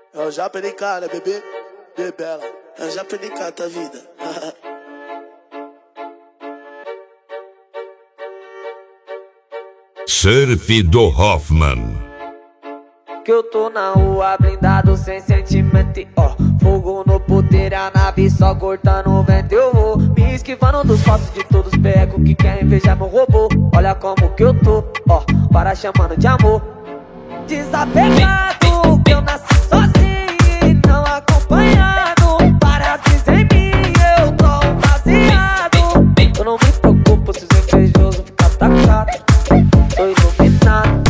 Eu já perdi cara, bebê, bebela. Eu já perdi cara, tua vida. Surf do Hoffman. Que eu tô na rua blindado sem sentimento, ó. Fogo no puteiro, a nave só cortando o vento. Eu vou me esquivando dos passos de todos os becos que querem invejar meu robô. Olha como que eu tô, ó, para chamando de amor. Desapegado, que eu nasci sozinho e não acompanhado. Várias vezes em mim eu tô baseado. Eu não me preocupo se os invejosos ficam atacados. Sou iluminado.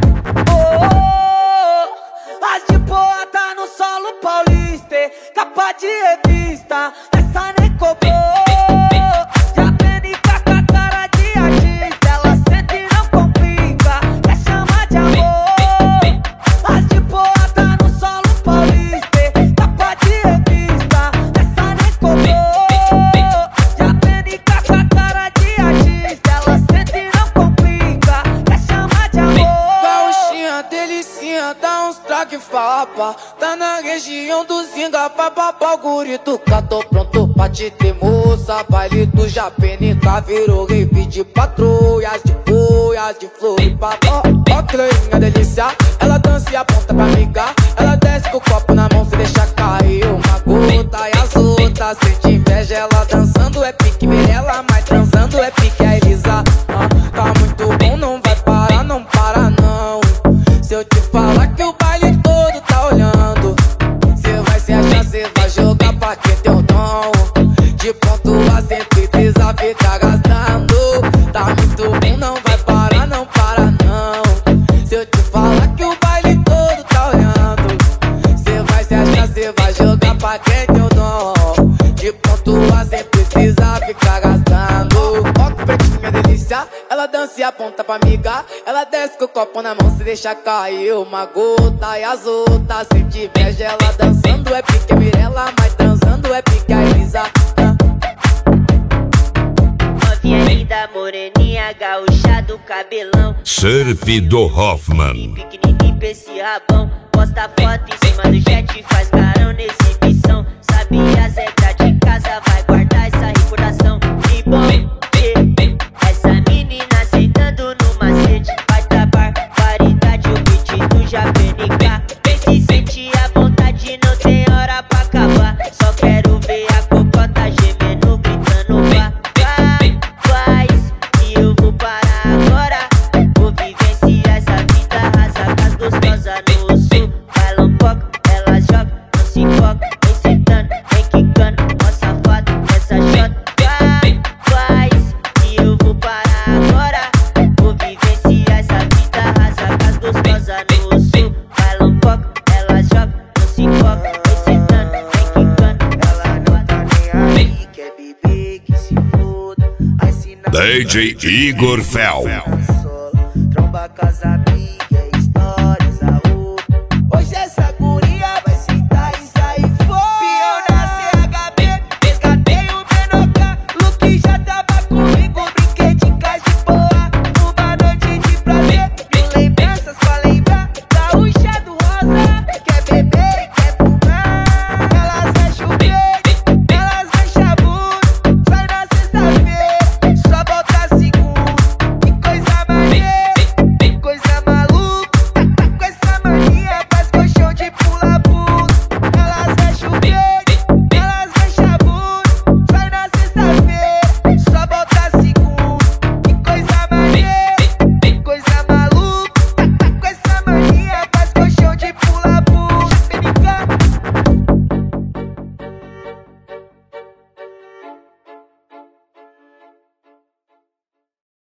As de boa tá no solo paulista, capa de revista, essa nem cobrou. Já vem com a cara de artista, ela sente e não complica, quer chamar de amor. As de boa tá no solo paulista, capa de revista, essa nem cobrou. Já vem com a cara de artista, ela sente e não complica, quer chamar de amor. Gauchinha, delicinha, dá uns traque fapa. Tá na região do Zinga, papapá, o gurito cá, tô pronto pra te ter, moça. Baile do Japenica virou rave de patrulhas, de boias, de Floripa. Ó, que loirinha delícia, ela dança e aponta pra amiga. Ela desce com o copo na mão, se deixa cair uma gota. E as outras sente inveja, ela dançando é pique Mirella, mas transando é pique a Elisa. Tá muito bom, não vai parar, não para não. Se eu te falar que o baile todo tá olhando, cê vai se achar, cê vai jogar pra quem tem o dom. De ponto a sempre precisa ficar gastando. Tá muito bom, não vai parar, não para não. Se eu te falar que o baile todo tá olhando, cê vai se achar, cê vai jogar pra quem tem o dom. De ponto a sempre precisa ficar gastando. Ó que pretinha delícia, ela dança e aponta pra amiga. Ela desce com o copo na mão, se deixa cair uma gota. E as outras sente inveja, ela dançando é pique Mirella, mas transando é pique a Elisa. Novinha linda, moreninha, gaúcha do cabelão. Surf do Hoffman. Pequenininho pra esse rabão. Posta foto em cima do jet, faz carão na exibição. Sabe as regras de casa, vai guardar essa recordação. E bom, essa menina sentando no macete. Vai dar barbaridade, o beat do Japenica. Vem se sentir à vontade, não tem hora pra acabar. Só quero ver a cocota gemendo, gritando vá. Faz que eu vou parar agora. Vou vivenciar essa vida rasa, das gostosas no sul. Vai lampoca, ela joga, não se foca. Vem sentando, vem quicando, ó safado, essa shot. Faz que eu vou parar agora. Vou vivenciar essa vida rasa, das gostosas no sul. Vai lampoca, ela joga, não se foca. Vem sentando, vem quicando, Ela não tá nem aí, quer beber, que se foda. Aí se não DJ Igor Fel.